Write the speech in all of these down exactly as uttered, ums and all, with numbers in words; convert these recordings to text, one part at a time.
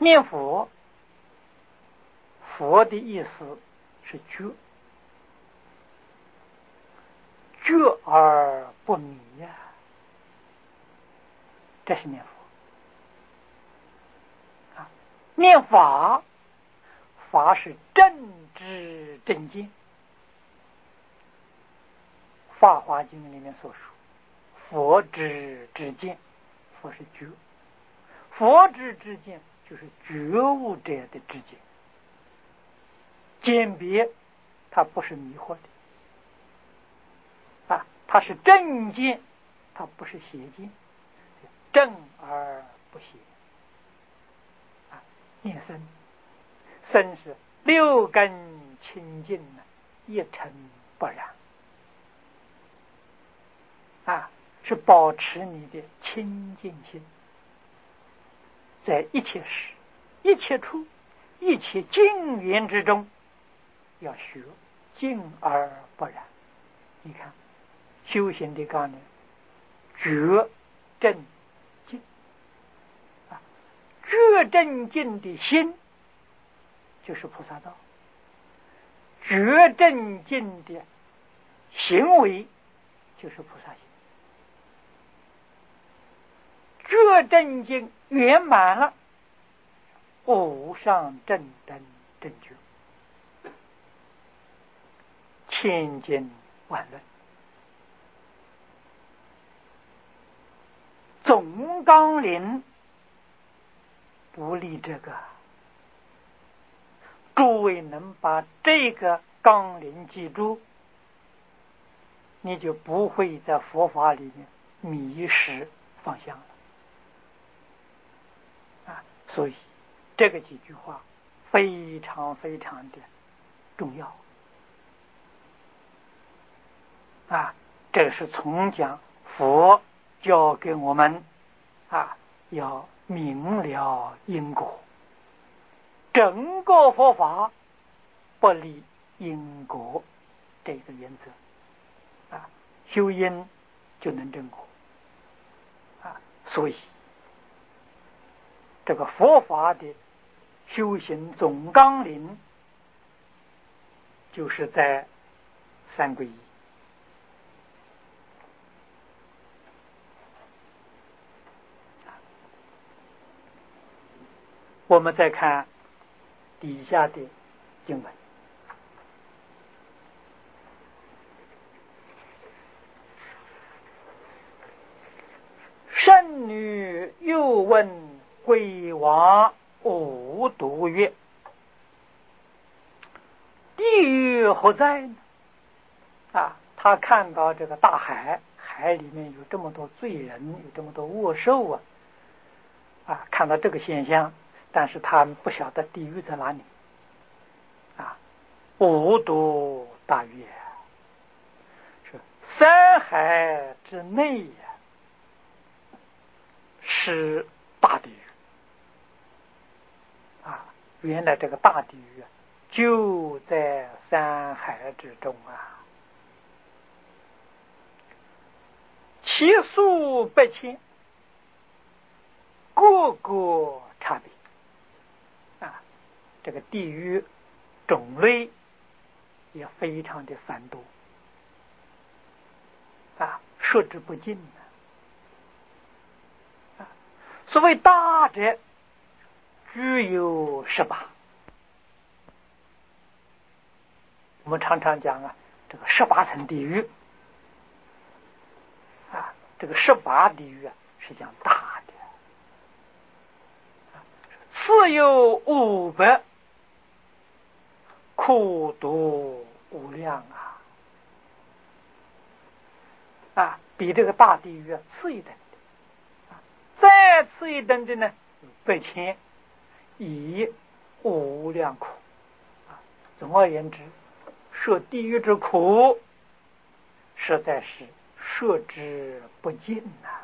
念佛，佛的意思是觉，觉而不迷呀、啊，这是念佛。啊，念法，法是正知正见，《法华经》里面所说，佛知之见，佛是觉，佛知之见就是觉悟者的知见，鉴别它不是迷惑的，啊，它是正见，它不是邪见，正而不邪。啊，念身，身是六根清净，一尘不染。啊，是保持你的清净心，在一切时、一切处、一切境缘之中，要学静而不染。你看，修行的概念，觉正静啊，觉正静的心就是菩萨道，觉正静的行为就是菩萨行。觉正经圆满了，无上正等正觉，千经万论，总纲领不离这个。诸位能把这个纲领记住，你就不会在佛法里面迷失方向了。啊，所以这个几句话非常非常的重要啊！这是从讲佛教给我们啊，要明了因果，整个佛法不离因果这个原则啊，修因就能证果啊，所以这个佛法的修行总纲领就是在三皈依。我们再看底下的经文，圣女又问鬼王无毒曰：地狱何在呢？啊，他看到这个大海，海里面有这么多罪人，有这么多恶兽啊，啊，看到这个现象，但是他不晓得地狱在哪里。啊，无毒大狱是山海之内呀，是大地狱啊！原来这个大地狱就在山海之中啊，其数百千，各个差别啊！这个地狱种类也非常的繁多啊，说之不尽啊！所谓大者具有十八，我们常常讲啊，这个十八层地狱啊，这个十八地狱啊是讲大的，次有五百，苦毒无量啊！啊，比这个大地狱啊次一等的，啊，再次一等的呢，百千，以无量苦啊！总而言之，说地狱之苦，实在是说之不尽呐、啊。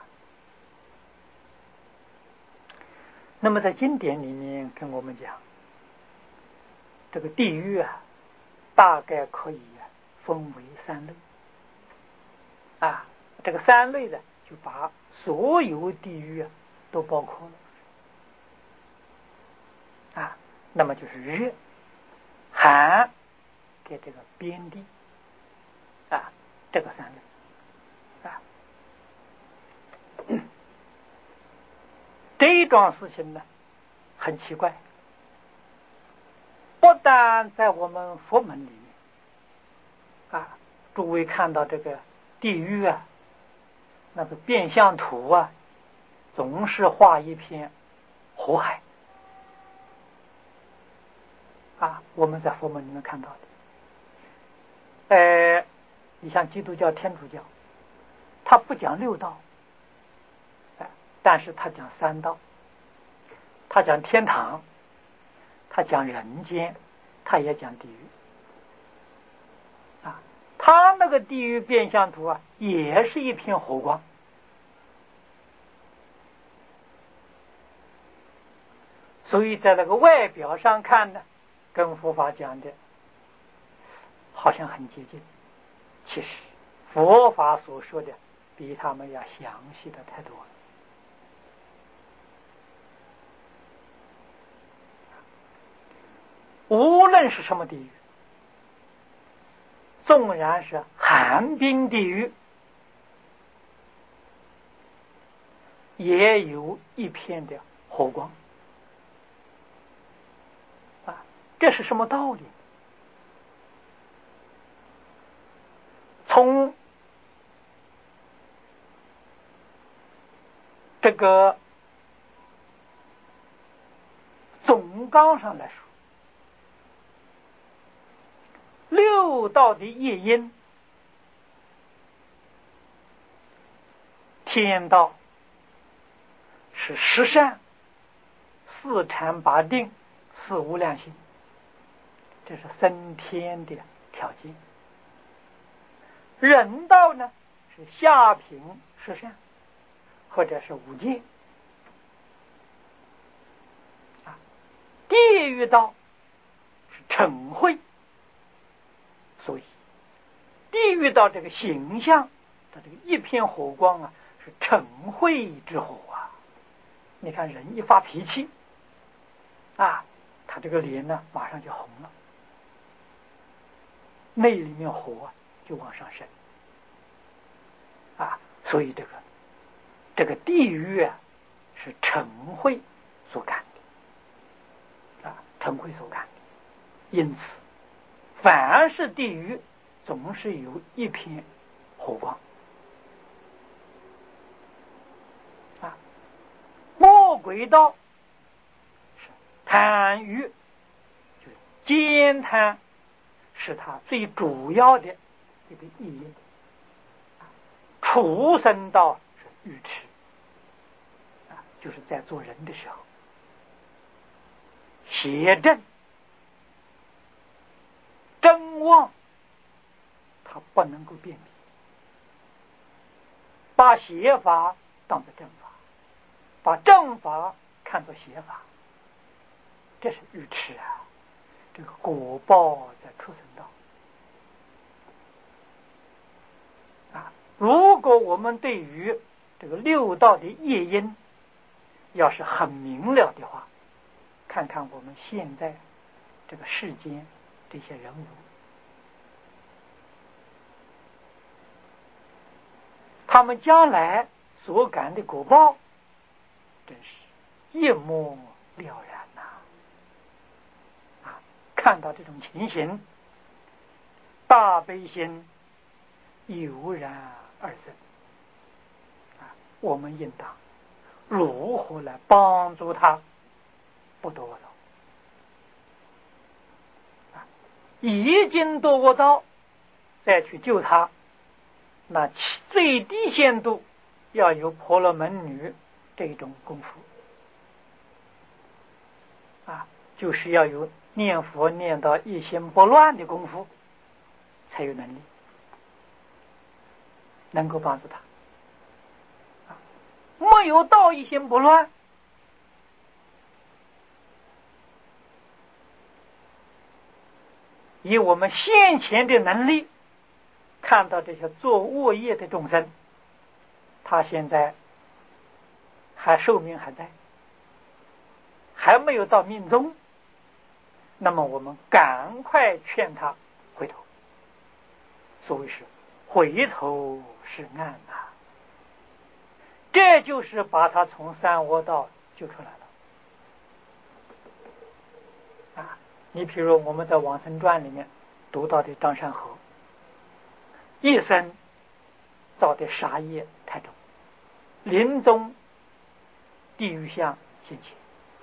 那么在经典里面跟我们讲，这个地狱啊，大概可以分为三类啊。这个三类呢，就把所有地狱啊都包括了那么就是热，寒给这个边地啊，这个三类啊，这一桩事情呢，很奇怪，不但在我们佛门里面啊，诸位看到这个地狱啊，那个变相图啊，总是画一片火海啊，我们在佛门里面看到的。呃，你像基督教、天主教，他不讲六道，哎，但是他讲三道，他讲天堂，他讲人间，他也讲地狱啊。他那个地狱变相图啊，也是一片火光。所以在那个外表上看呢，跟佛法讲的好像很接近，其实佛法所说的比他们要详细的太多了。无论是什么地狱，纵然是寒冰地狱，也有一片的火光啊，这是什么道理？从这个总纲上来说，六道的业因，天道是十善、四禅八定、四无量心，这是升天的条件。人道呢是下品十善，或者是五戒啊。地狱道是嗔恚，所以地狱道这个形象的这个一片火光啊，是嗔恚之火啊。你看人一发脾气啊，他这个脸呢马上就红了，内里面火就往上升啊。所以这个这个地狱啊是嗔恚所感的啊，嗔恚所感的。因此凡是地狱总是有一片火光啊。魔鬼道是贪欲，就是奸贪，是它最主要的一个意义。畜生道是愚痴啊，就是在做人的时候，邪正真妄，他不能够辨别，把邪法当作正法，把正法看作邪法，这是愚痴啊！这个果报在畜生道啊。如果我们对于这个六道的业因要是很明了的话，看看我们现在这个世间这些人物，他们将来所感的果报真是一目了然呐！啊，看到这种情形，大悲心油然而生啊！我们应当如何来帮助他不堕恶道啊？已经堕过道，再去救他，那最低限度要有婆罗门女这种功夫啊，就是要有念佛念到一心不乱的功夫，才有能力能够帮助他啊。没有到一心不乱，以我们先前的能力看到这些做恶业的众生，他现在还寿命还在，还没有到命终那么我们赶快劝他回头。所谓是回头是岸呐，这就是把他从三恶道救出来了啊！你比如我们在《往生传》里面读到的张山河，一生造的杀业太重，临终地狱相现前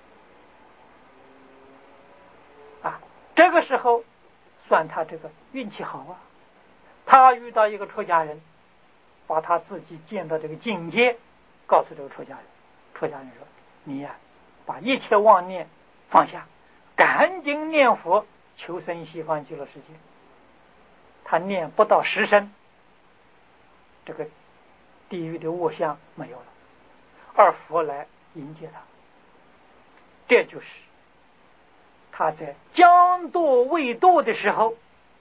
啊，这个时候算他这个运气好啊，他遇到一个出家人，把他自己见到这个境界告诉这个出家人，出家人说：“你呀、啊，把一切妄念放下，赶紧念佛，求生西方极乐世界。”他念不到十声，这个地狱的恶相没有了，而佛来迎接他。这就是他在将堕未堕的时候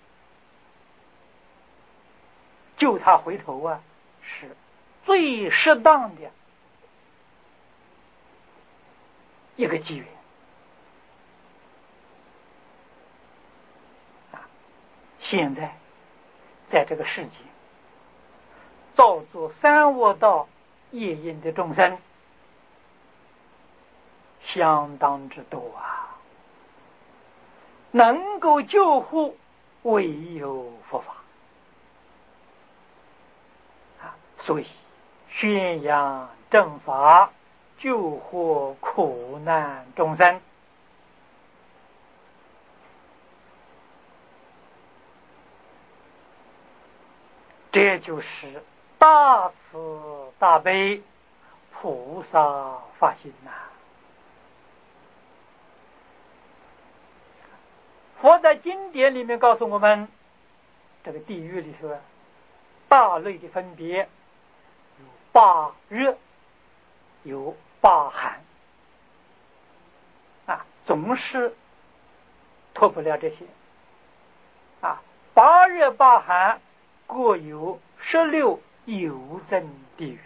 救他回头啊，是最适当的一个机缘啊！现在在这个世界造作三恶道业因的众生相当之多啊，能够救护唯有佛法啊，所以宣扬正法，救护苦难众生。这就是大慈大悲菩萨发心呐、啊！佛在经典里面告诉我们，这个地狱里头大类的分别有八热，有八寒啊，总是脱不了这些啊。八热八寒各有十六有增地狱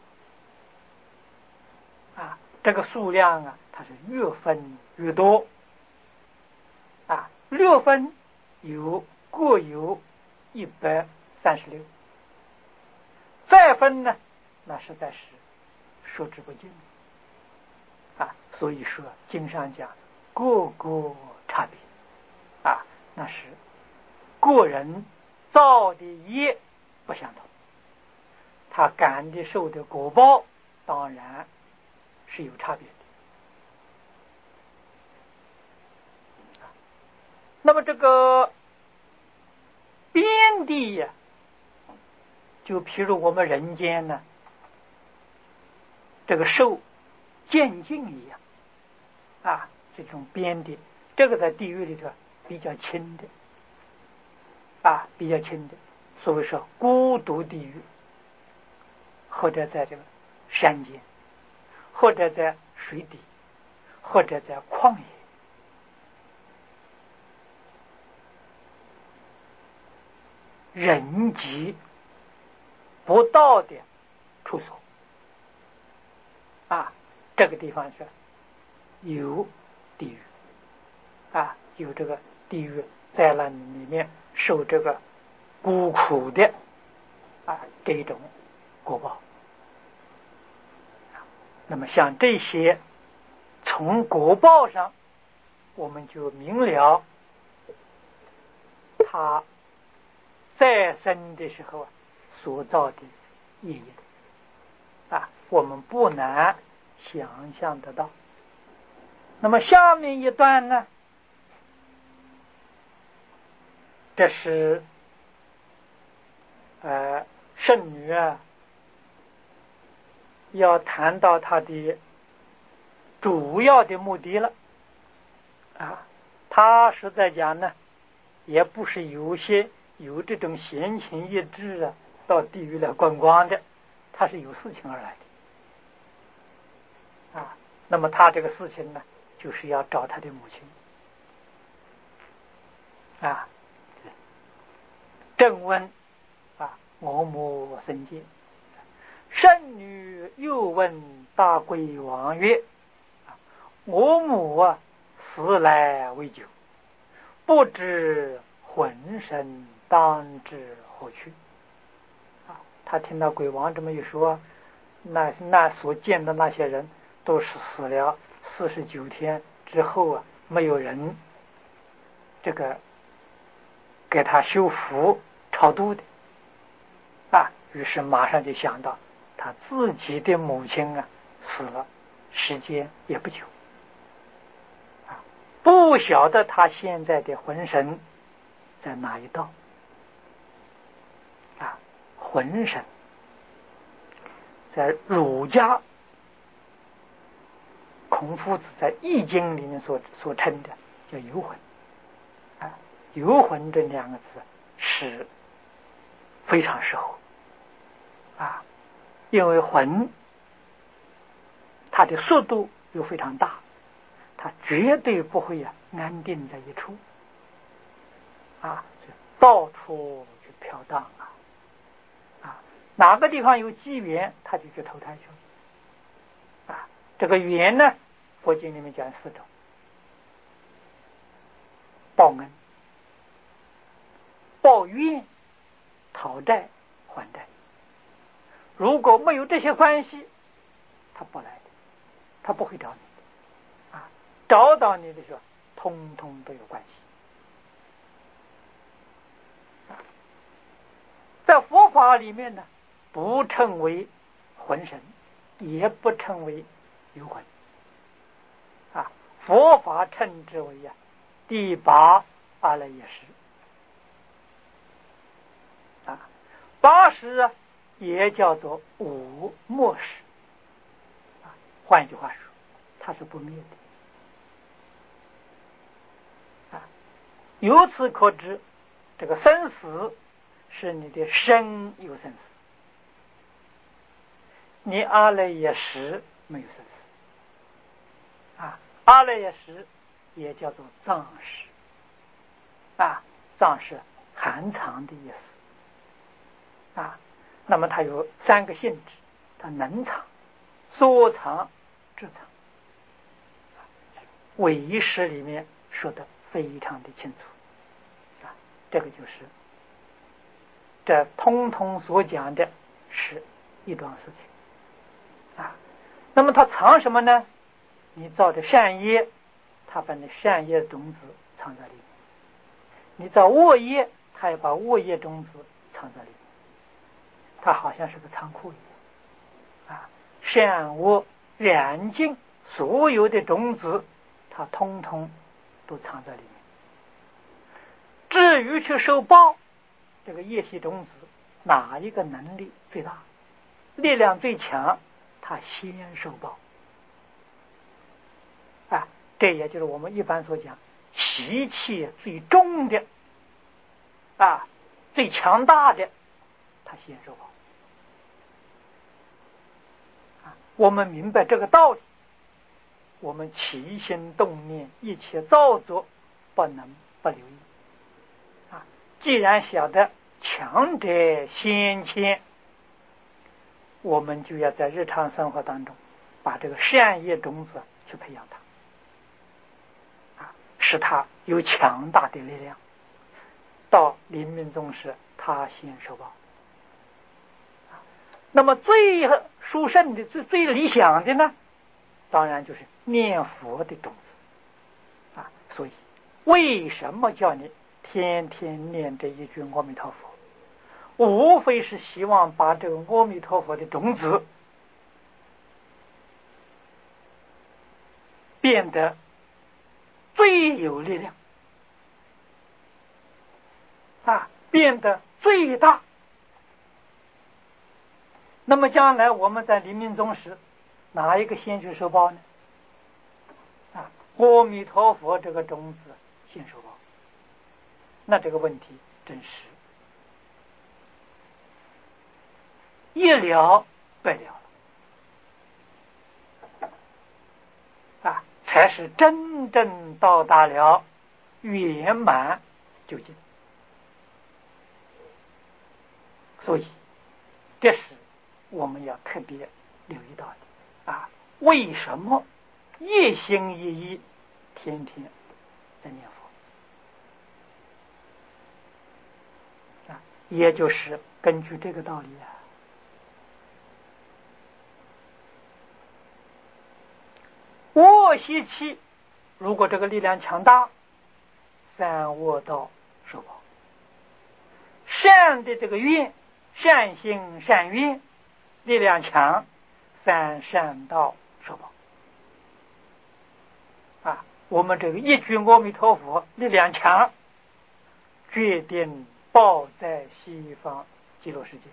啊，这个数量啊，它是越分越多啊。六分有各有一百三十六，再分呢，那实在是说之不尽啊。所以说经上讲各个差别啊，那是个人造的业不相同，他感的受的果报当然是有差别的。那么这个边地呀、啊，就譬如我们人间呢，这个受渐进一样啊，这种边地，这个在地狱里头比较轻的啊，比较轻的，所谓说孤独地狱，或者在这个山间，或者在水底，或者在旷野。人迹不到的处所啊，这个地方是有地狱啊，有这个地狱灾难里面受这个孤苦的啊这种果报。那么像这些，从果报上我们就明了他再生的时候啊所造的业因啊，我们不难想象得到。那么下面一段呢，这是呃圣女啊要谈到她的主要的目的了啊，她实在讲呢，也不是有些有这种闲情逸致啊到地狱来观光的，他是有事情而来的啊。那么他这个事情呢，就是要找他的母亲啊，正问啊，我母生见。圣女又问大贵王曰：我母啊，时来未久不知浑身当知何去。啊，他听到鬼王这么一说，那那所见的那些人都是死了四十九天之后啊，没有人这个给他修福超度的啊，于是马上就想到他自己的母亲啊死了，时间也不久啊，不晓得他现在的魂神在哪一道啊？魂神在儒家孔夫子在《易经》里面所所称的叫游魂啊，游魂这两个字是非常适合啊，因为魂它的速度又非常大，它绝对不会啊安定在一处啊，到处去飘荡啊啊，哪个地方有机缘，它就去投胎去了啊。这个缘呢，佛经里面讲四种：报恩、报怨、讨债、还债。如果没有这些关系，他不来的，他不会找你的啊。找到你的时候，通通都有关系。在佛法里面呢，不称为魂神，也不称为游魂啊。佛法称之为呀、啊、第八阿赖耶识啊，八识啊也叫做五末识啊。换一句话说，它是不灭的啊。由此可知，这个生死是你的身有生死，你阿赖耶识没有生死啊。阿赖耶识也叫做藏识啊，藏是含藏的意思啊。那么它有三个性质，它能藏、缩藏、滞藏。唯一识里面说的非常的清楚啊，这个就是这通通所讲的是一桩事情啊。那么它藏什么呢？你造的善业，它把那善业的种子藏在里面；你造恶业，它也把恶业种子藏在里面。它好像是个仓库一样啊，善恶两境所有的种子，它通通都藏在里面。至于去受报，这个业系种子哪一个能力最大，力量最强，它先受报啊。这也就是我们一般所讲习气最重的啊，最强大的，它先受报啊。我们明白这个道理，我们起心动念一切造作不能不留意啊。既然晓得强者先迁，我们就要在日常生活当中把这个善业种子去培养它啊，使它有强大的力量，到临命终时他先受报。那么最殊胜的、最最理想的呢，当然就是念佛的种子啊。所以为什么叫你天天念这一句阿弥陀佛？无非是希望把这个阿弥陀佛的种子变得最有力量啊，变得最大。那么将来我们在临命终时，哪一个先去受报呢？啊，阿弥陀佛这个种子先受报。那这个问题真是一了百了啊，才是真正到达了圆满究竟。所以这是我们要特别留意到的啊。为什么一心一意天天在念佛也就是根据这个道理啊。卧息气，如果这个力量强大，三卧道受报。善的这个愿，善心善愿力量强，三善道受报。啊，我们这个一句阿弥陀佛力量强，决定报在西方极乐世界。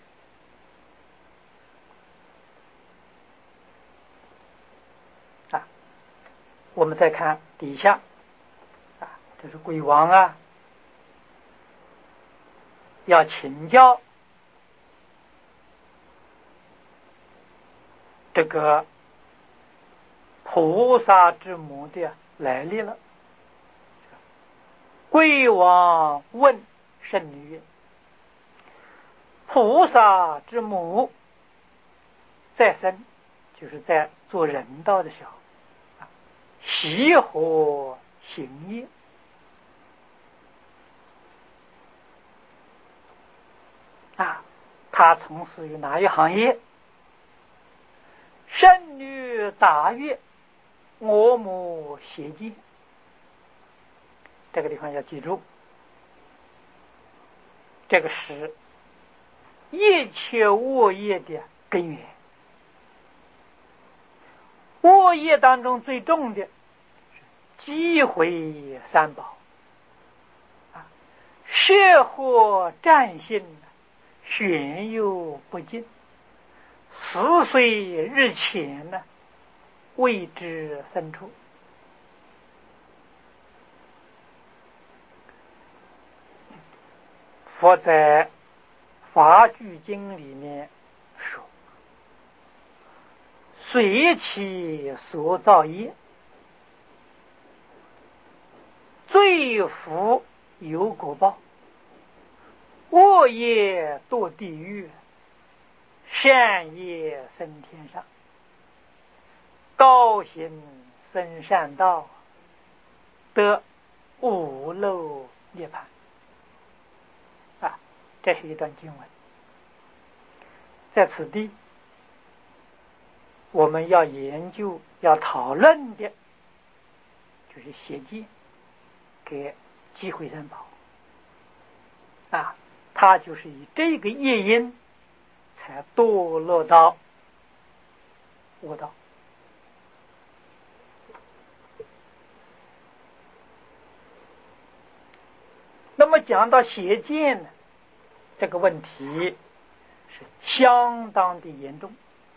啊，我们再看底下，啊，这是鬼王啊，要请教这个菩萨之母的来历了。鬼王问圣女曰：菩萨之母在生，就是在做人道的时候，习何行业？啊，他从事于哪一行业？圣女答曰：我母邪见。这个地方要记住，这个是一切恶业的根源。恶业当中最重的是积毁三宝，啊，摄获占性，玄有不尽，十岁日前呢，未知深处。佛在《法句经》里面说：随其所造业，罪福有果报，恶业堕地狱，善业升天上，高行生善道，得无漏涅槃。啊，这是一段经文。在此地，我们要研究、要讨论的，就是邪见给积毁三宝。啊，他就是以这个业因才堕落到恶道。那么讲到邪见呢，这个问题是相当的严重。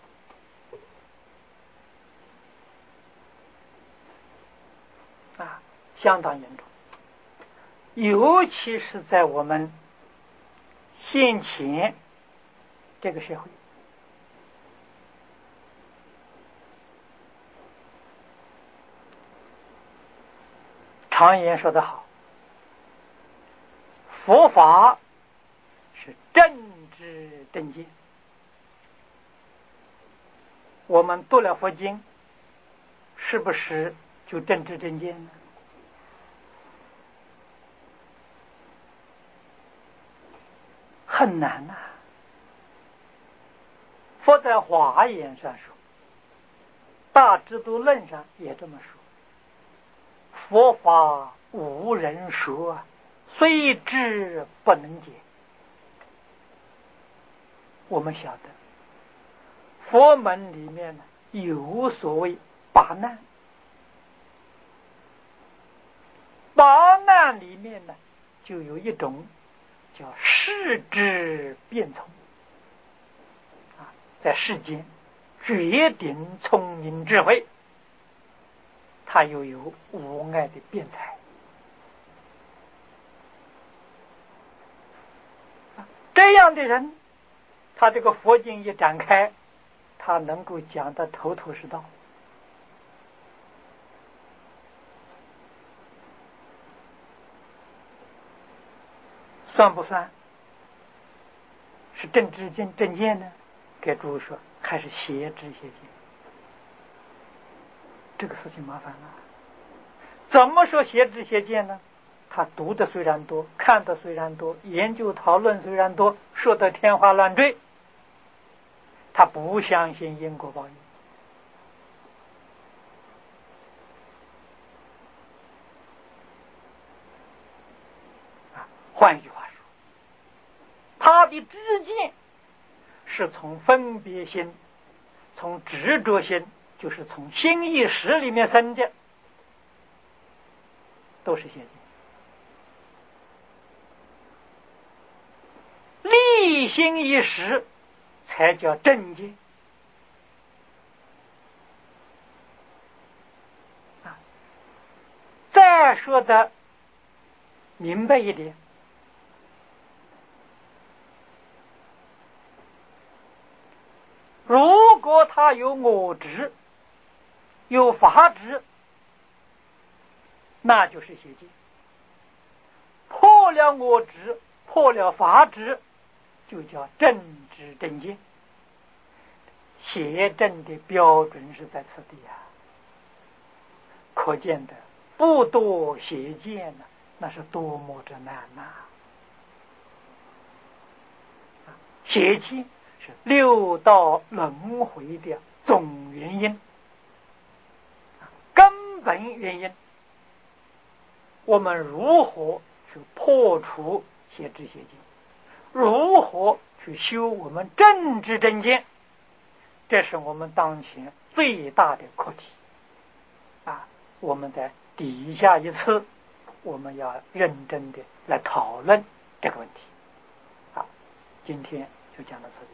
啊，相当严重，尤其是在我们现前这个社会。常言说得好，佛法是正知正见。我们读了佛经，是不是就正知正见呢？很难啊。佛在华严上说，大智度论上也这么说，佛法无人说，虽知不能解。我们晓得佛门里面呢，有所谓八难，八难里面呢，就有一种叫世之辩聪。啊，在世间绝顶聪明智慧，他又有无碍的辩才。这样的人，他这个佛经一展开，他能够讲得头头是道。算不算是正知正正见呢？给诸位说，还是邪知邪见。这个事情麻烦了。怎么说邪知邪见呢？ 他读的虽然多，看的虽然多，研究讨论虽然多，说得天花乱坠，他不相信因果报应。啊，换句话说，他的知见是从分别心、从执着心，就是从心意识里面生的，都是邪见。立心一识才叫正见。啊，再说的明白一点，如果他有我执，有法执，那就是邪见。破了我执，破了法执，就叫正知正见。邪正的标准是在此地啊，可见的不堕邪见呢，那是多么之难呐！邪见是六道轮回的总原因，根本原因。我们如何去破除邪知邪见？如何去修我们正知正见？这是我们当前最大的课题啊！我们在底下一次，我们要认真的来讨论这个问题。好，今天就讲到这里。